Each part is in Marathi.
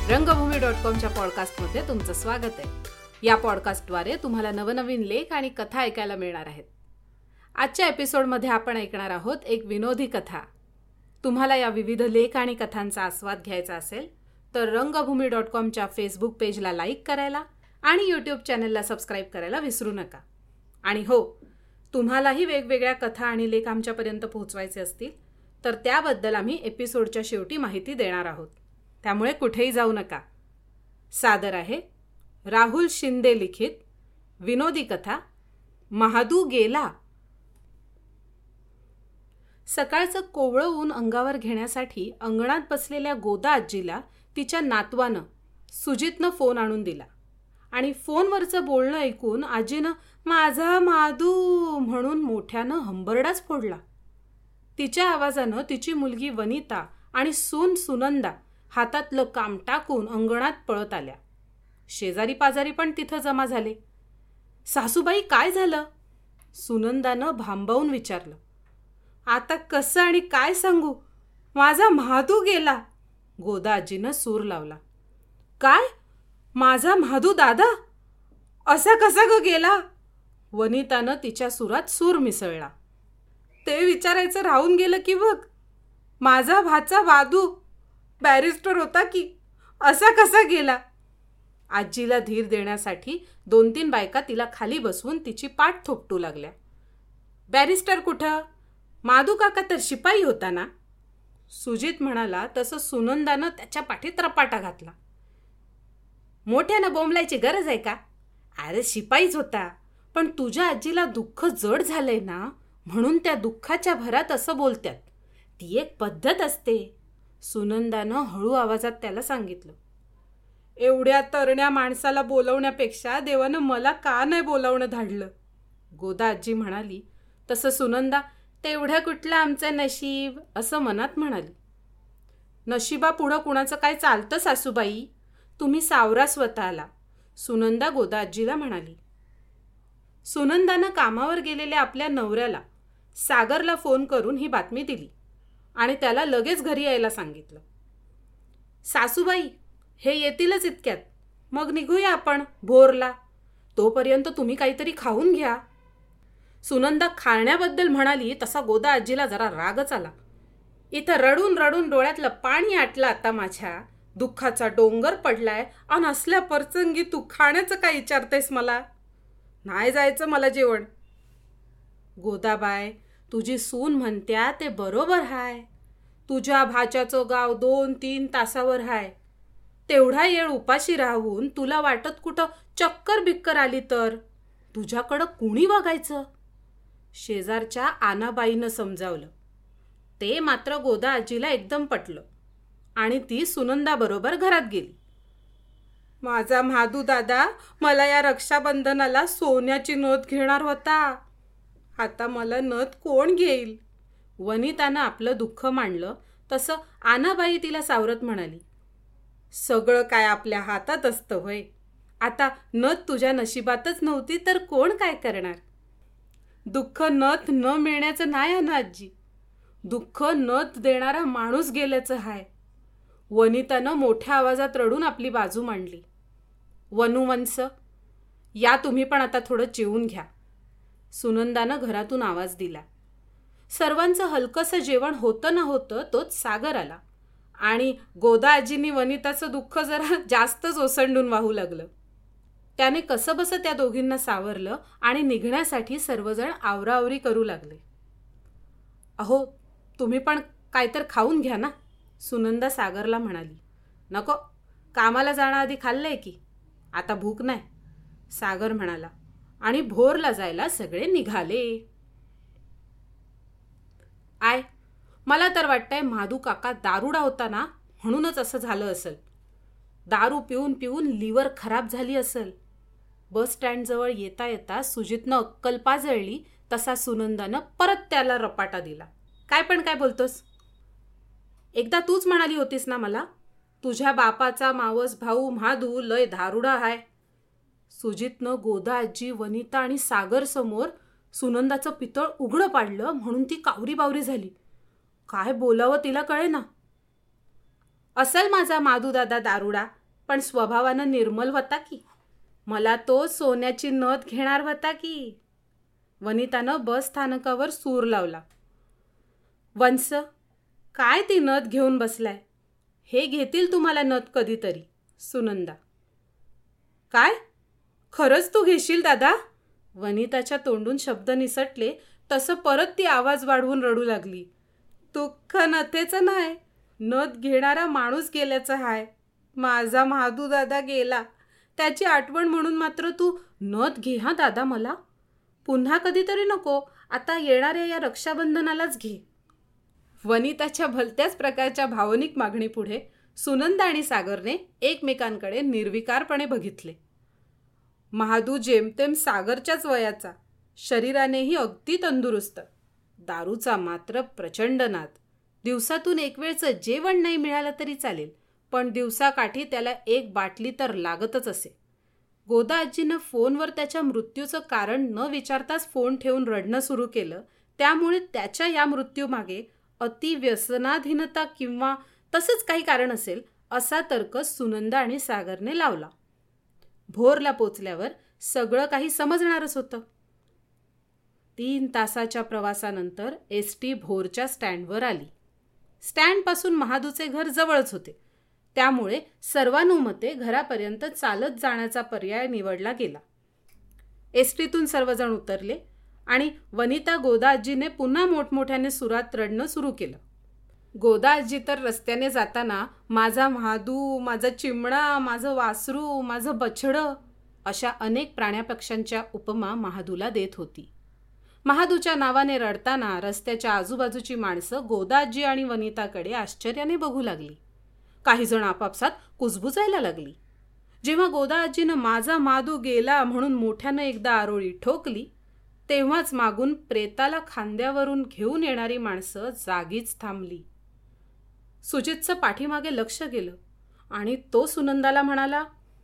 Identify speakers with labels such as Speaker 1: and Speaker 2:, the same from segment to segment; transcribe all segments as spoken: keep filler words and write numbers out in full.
Speaker 1: रंगभूमी डॉट कॉमच्या पॉडकास्टमध्ये तुमचं स्वागत आहे। या पॉडकास्टद्वारे तुम्हाला नवनवीन लेख आणि कथा ऐकायला मिळणार आहेत। आजच्या एपिसोडमध्ये आपण ऐकणार आहोत एक विनोदी कथा। तुम्हाला या विविध लेख आणि कथांचा आस्वाद घ्यायचा असेल तर रंगभूमी डॉट कॉमच्या फेसबुक पेजला लाईक करायला आणि यूट्यूब चॅनलला सबस्क्राईब करायला विसरू नका। आणि हो, तुम्हालाही वेगवेगळ्या कथा आणि लेख आमच्यापर्यंत पोहोचवायचे असतील तर त्याबद्दल आम्ही एपिसोडच्या शेवटी माहिती देणार आहोत, त्यामुळे कुठेही जाऊ नका। सादर आहे राहुल शिंदे लिखित विनोदी कथा महादू गेला। सकाळचं कोवळं ऊन अंगावर घेण्यासाठी अंगणात बसलेल्या गोदा आजीला तिच्या नातवानं सुजितनं फोन आणून दिला आणि फोनवरचं बोलणं ऐकून आजीनं माझा माधू म्हणून मोठ्यानं हंबरडाच फोडला। तिच्या आवाजानं तिची मुलगी वनिता आणि सून सुनंदा हातातलं काम टाकून अंगणात पळत आल्या। शेजारी पाजारी पण तिथं जमा झाले। सासूबाई काय झालं? सुनंदानं भांबावून विचारलं। आता कसं आणि काय सांगू, माझा म्हादू गेला, गोदा आजीनं सूर लावला। काय? माझा म्हादू दादा असा कसा ग गेला? वनितानं तिच्या सुरात सूर मिसळला। ते विचारायचं राहून गेलं की बघ, माझा भाचा वादू बॅरिस्टर होता की, असा कसा गेला? आजीला धीर देण्यासाठी दोन तीन बायका तिला खाली बसवून तिची पाठ थोपटू लागल्या। बॅरिस्टर कुठं? माधू काका तर शिपाई होता ना? सुजित म्हणाला तसं सुनंदानं त्याच्या पाठीत रपाटा घातला। मोठ्यानं बोंबलायची गरज आहे का? अरे शिपाईच होता, पण तुझ्या आजीला दुःख जड झालंय ना, म्हणून त्या दुःखाच्या भरात असं बोलतात। ती एक पद्धत असते, सुनंदानं हळू आवाजात त्याला सांगितलं। एवढ्या तरण्या माणसाला बोलवण्यापेक्षा देवानं मला का नाही बोलावणं धाडलं, गोदा आजी म्हणाली। तसं सुनंदा तेवढ्या कुठलं आमचं नशीब असं मनात म्हणाली। नशिबा पुढं कुणाचं काय चालतं सासूबाई, तुम्ही सावरा स्वतःला, सुनंदा गोदा आजीला म्हणाली। सुनंदानं कामावर गेलेल्या आपल्या नवऱ्याला सागरला फोन करून ही बातमी दिली आणि त्याला लगेच घरी यायला सांगितलं। सासूबाई हे येतीलच इतक्यात, मग निघूया आपण भोरला, तोपर्यंत तुम्ही काहीतरी खाऊन घ्या। सुनंदा खाण्याबद्दल म्हणाली तसा गोदा आजीला जरा रागच आला। इथं रडून रडून डोळ्यातलं पाणी आटलं आता माझ्या, दुःखाचा डोंगर पडलाय आणि असल्या प्रसंगी तू खाण्याचं काय विचारतेस मला? नाही जायचं मला जेवण। गोदाबाई तुझी सून म्हणत्या ते बरोबर हाय, तुझ्या भाच्याचं गाव दोन तीन तासावर हाय, तेवढा येळ उपाशी राहून तुला वाटत कुठं चक्कर बिक्कर आली तर तुझ्याकडं कुणी बघायचं? शेजारच्या आनाबाईनं समजावलं। ते मात्र गोदा आजीला एकदम पटलं आणि ती सुनंदा बरोबर घरात गेली। माझा म्हादू दादा मला या रक्षाबंधनाला सोन्याची नथ घेणार होता, आता मला नथ कोण घेईल? वनितानं आपलं दुःख मांडलं तसं आनाबाई तिला सावरत म्हणाली। सगळं काय आपल्या हातात असतं होय, आता नथ तुझ्या नशिबातच नव्हती तर कोण काय करणार? दुःख नथ न मिळण्याचं नाही आहे ना आजी, दुःख नथ देणारा माणूस गेल्याचं हाय। वनितानं मोठ्या आवाजात रडून आपली बाजू मांडली। वनुवंश या तुम्ही पण आता थोडं जेवून घ्या, सुनंदानं घरातून आवाज दिला। सर्वांचं हलकंसं जेवण होतं ना होतं तोच सागर आला आणि गोदा आजींनी वनिताचं दुःख जरा जास्तच ओसंडून वाहू लागलं। त्याने कसं बसं त्या दोघींना सावरलं आणि निघण्यासाठी सर्वजण आवरावरी करू लागले। अहो तुम्ही पण काहीतर खाऊन घ्या ना, सुनंदा सागरला म्हणाली। नको, कामाला जाण्याआधी खाल्लंय की, आता भूक नाही, सागर म्हणाला आणि भोरला जायला सगळे निघाले। आय मला तर वाटतंय म्हादू काका दारुडा होता ना, म्हणूनच असं झालं असेल। दारू पिऊन पिऊन लिव्हर खराब झाली असेल। बस स्टँडजवळ येता येता सुजितनं अक्कल पाजळली तसा सुनंदानं परत त्याला रपाटा दिला। काय पण काय बोलतोस? एकदा तूच म्हणाली होतीस ना मला, तुझ्या बापाचा मावस भाऊ म्हादू लय दारुडा हाय। सुजितनं गोदा आजी, वनिता आणि सागर समोर सुनंदाचं पितळ उघडं पाडलं म्हणून ती कावरी बावरी झाली। काय बोलावं तिला कळेना। असल माझा माधू दादा दारुडा, पण स्वभावानं निर्मल होता की. मला तो सोन्याची नथ घेणार होता की. वनितानं बस स्थानकावर सूर लावला. वंस, काय ती नथ घेऊन बसलाय? हे घेतील तुम्हाला नथ कधीतरी. सुनंदा. काय? खरंच तू घेशील दादा? वनिताच्या तोंडून शब्द निसटले तसं परत ती आवाज वाढवून रडू लागली. दुःख नथेचं नाही, नथ घेणारा माणूस गेल्याचं हाय. माझा महादू दादा गेला, त्याची आठवण म्हणून मात्र तू नथ घे हा दादा. मला पुन्हा कधीतरी नको, आता येणाऱ्या या रक्षाबंधनालाच घे. वनिताच्या भलत्याच प्रकारच्या भावनिक मागणीपुढे सुनंदा आणि सागरने एकमेकांकडे निर्विकारपणे बघितले. महादू जेमतेम सागरच्याच वयाचा, शरीरानेही अगदी तंदुरुस्त. दारूचा मात्र प्रचंड नाद. दिवसातून एक वेळचं जेवण नाही मिळालं तरी चालेल, पण दिवसाकाठी त्याला एक बाटली तर लागतच असे. गोदा आजीनं फोनवर त्याच्या मृत्यूचं कारण न विचारताच फोन ठेवून रडणं सुरू केलं. त्यामुळे त्याच्या या मृत्यूमागे अतिव्यसनाधीनता किंवा तसंच काही कारण असेल असा तर्क सुनंदा आणि सागरने लावला. भोरला पोचल्यावर सगळं काही समजणारच होतं. तीन तासाच्या प्रवासानंतर एस टी भोरच्या स्टँडवर आली. स्टँडपासून महादूचे घर जवळच होते, त्यामुळे सर्वानुमते घरापर्यंत चालत जाण्याचा पर्याय निवडला गेला. एस टीतून सर्वजण उतरले आणि वनिता गोदा आजीने पुन्हा मोठमोठ्याने सुरात रडणं सुरू केलं. गोदा आजी तर रस्त्याने जाताना माझा महादू, माझा चिमणा, माझं वासरू, माझं बछडं अशा अनेक प्राण्यापक्ष्यांच्या उपमा महादूला देत होती. महादूच्या नावाने रडताना रस्त्याच्या आजूबाजूची माणसं गोदा आजी आणि वनिताकडे आश्चर्याने बघू लागली. काही जण आपापसात कुजबुजायला लागली. जेव्हा गोदा आजीनं माझा महादू गेला म्हणून मोठ्यानं एकदा आरोळी ठोकली, तेव्हाच मागून प्रेताला खांद्यावरून घेऊन येणारी माणसं जागीच थांबली. सुजितचं पाठीमागे लक्ष गेलं आणि तो सुनंदाला म्हणाला,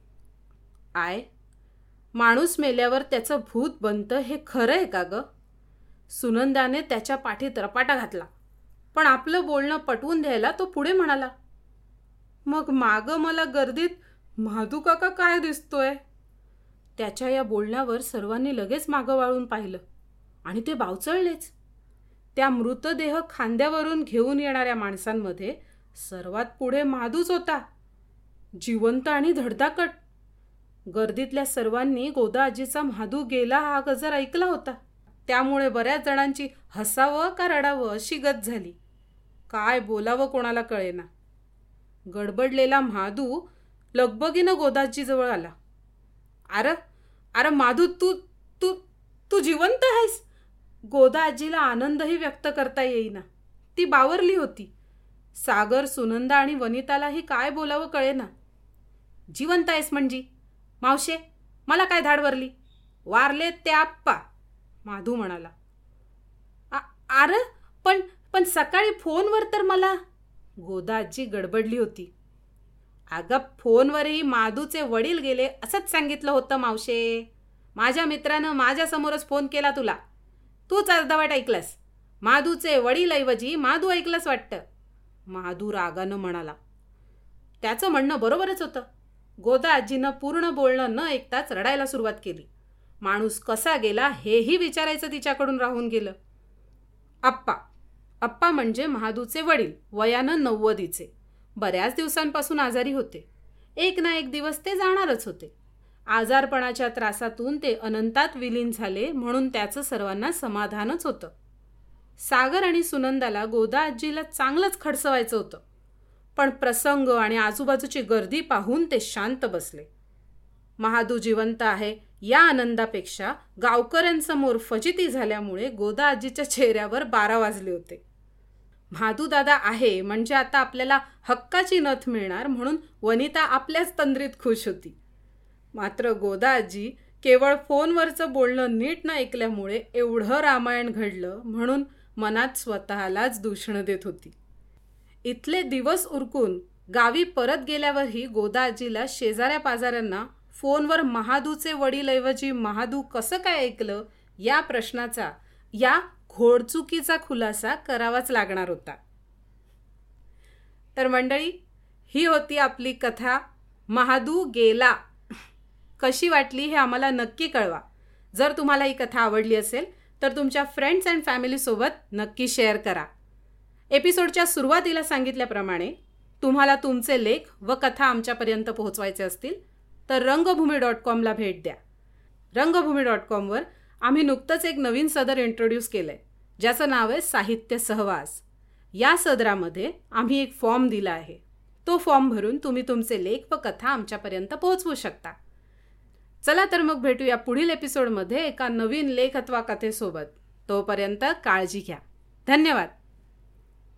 Speaker 1: आय, माणूस मेल्यावर त्याचं भूत बनतं हे खरं आहे का ग? सुनंदाने त्याच्या पाठीत रपाटा घातला, पण आपलं बोलणं पटवून द्यायला तो पुढे म्हणाला, मग मागं मला गर्दीत महादू काका काय दिसतोय? त्याच्या या बोलण्यावर सर्वांनी लगेच मागं वाळून पाहिलं आणि ते बावचळलेच. त्या मृतदेह खांद्यावरून घेऊन येणाऱ्या माणसांमध्ये सर्वात पुढे महादूच होता, जिवंत आणि धडधाकट. गर्दीतल्या सर्वांनी गोदा आजीचा महादू गेला हा गजर ऐकला होता, त्यामुळे बऱ्याच जणांची हसावं का रडावं अशी गत झाली. काय बोलावं कोणाला कळेना. गडबडलेला महादू लगबगीनं गोदाजीजवळ आला. अरे अरे माधू, तू तू तू जिवंत आहेस? गोदा आजीला आनंदही व्यक्त करता येईना. ती बावरली होती. सागर, सुनंदा आणि वनितालाही काय बोलावं कळेना. जिवंत आहेस म्हणजे? मावशे, मला काय धाडवरली? वारले ते आप्पा, माधू म्हणाला. अरे पण पण सकाळी फोनवर तर मला. गोदा आजी गडबडली होती. अगं, फोनवरही माधूचे वडील गेले असंच सांगितलं होतं मावशे. माझ्या मित्रानं माझ्यासमोरच फोन केला तुला. तूच अर्धवट ऐकलंस. माधूचे वडीलऐवजी माधू ऐकलंस वाटतं, माधू रागानं म्हणाला. त्याचं म्हणणं बरोबरच होतं. गोदा आजीनं पूर्ण बोलणं न ऐकताच रडायला सुरुवात केली. माणूस कसा गेला हेही विचारायचं तिच्याकडून राहून गेलं. आप्पा आप्पा म्हणजे महादूचे वडील, वयानं नव्वदीचे. बऱ्याच दिवसांपासून आजारी होते. एक ना एक दिवस ते जाणारच होते. आजारपणाच्या त्रासातून ते अनंतात विलीन झाले म्हणून त्याचं सर्वांना समाधानच होतं. सागर आणि सुनंदाला गोदा आजीला चांगलंच खडसवायचं होतं, पण प्रसंग आणि आजूबाजूची गर्दी पाहून ते शांत बसले. महादू जिवंत आहे या आनंदापेक्षा गावकऱ्यांसमोर फजिती झाल्यामुळे गोदा आजीच्या चेहऱ्यावर बारा वाजले होते. महादू दादा आहे म्हणजे आता आपल्याला हक्काची नथ मिळणार म्हणून वनिता आपल्याच तंद्रीत खुश होती. मात्र गोदा आजी केवळ फोनवरचं बोलणं नीट न ऐकल्यामुळे एवढं रामायण घडलं म्हणून मनात स्वतःलाच दूषणं देत होती. इथले दिवस उरकून गावी परत गेल्यावरही गोदा आजीला शेजाऱ्या पाजाऱ्यांना फोनवर महादूचे वडीलऐवजी महादू कसं काय ऐकलं या प्रश्नाचा, या घोडचुकीचा खुलासा करावाच लागणार होता. तर मंडळी, ही होती आपली कथा महादू गेला. कशी वाटली हे आम्हाला नक्की कळवा. जर तुम्हाला ही कथा आवडली असेल तर तुमच्या फ्रेंड्स अँड फॅमिलीसोबत नक्की शेअर करा. एपिसोडच्या सुरुवातीला सांगितल्याप्रमाणे तुम्हाला तुमचे लेख व कथा आमच्यापर्यंत पोहोचवायचे असतील तर रंगभूमी डॉट कॉमला भेट द्या. रंगभूमी डॉट कॉमवर आम्ही नुकतंच एक नवीन सदर इंट्रोड्यूस केलं आहे, ज्याचं नाव आहे साहित्य सहवास. या सदरामध्ये आम्ही एक फॉर्म दिला आहे. तो फॉर्म भरून तुम्ही तुमचे लेख व कथा आमच्यापर्यंत पोहोचवू शकता. चला तर मग भेटूया पुढील एपिसोडमध्ये एका नवीन लेख अथवा कथेसोबत. तोपर्यंत काळजी घ्या. धन्यवाद.